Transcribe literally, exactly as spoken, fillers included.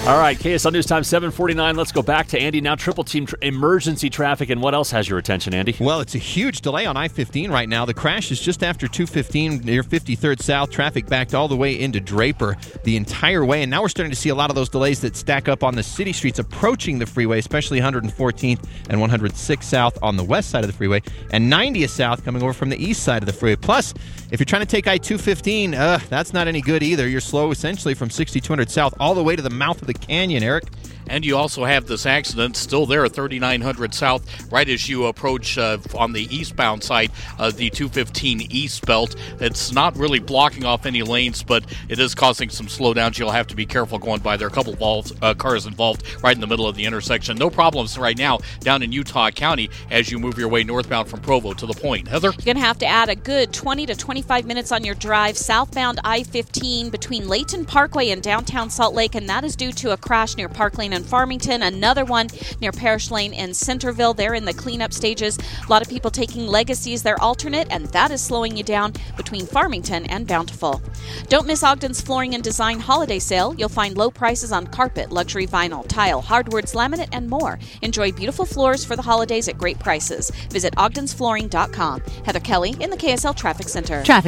All right, K S L News Time, seven forty-nine. Let's go back to Andy now. Triple team tr- emergency traffic, and what else has your attention, Andy? Well, it's a huge delay on I fifteen right now. The crash is just after two fifteen near fifty-third South. Traffic backed all the way into Draper the entire way, and now we're starting to see a lot of those delays that stack up on the city streets approaching the freeway, especially one hundred fourteenth and one hundred sixth South on the west side of the freeway, and ninetieth South coming over from the east side of the freeway. Plus, if you're trying to take I two fifteen, uh, that's not any good either. You're slow essentially from sixty-two hundred South all the way to the mouth of the canyon, Eric. And you also have this accident still there at thirty-nine hundred South, right as you approach uh, on the eastbound side of the two fifteen East Belt. It's not really blocking off any lanes, but it is causing some slowdowns. You'll have to be careful going by. There are a couple of involved, uh, cars involved right in the middle of the intersection. No problems right now down in Utah County as you move your way northbound from Provo to the Point. Heather? You're going to have to add a good twenty to twenty-five minutes on your drive southbound I fifteen between Layton Parkway and downtown Salt Lake, and that is due to a crash near Park Lane in Farmington, another one near Parish Lane in Centerville. They're in the cleanup stages. A lot of people taking Legacy as their alternate, and that is slowing you down between Farmington and Bountiful. Don't miss Ogden's Flooring and Design holiday sale. You'll find low prices on carpet, luxury vinyl, tile, hardwoods, laminate, and more. Enjoy beautiful floors for the holidays at great prices. Visit ogdens flooring dot com. Heather Kelly in the K S L Traffic Center. Traffic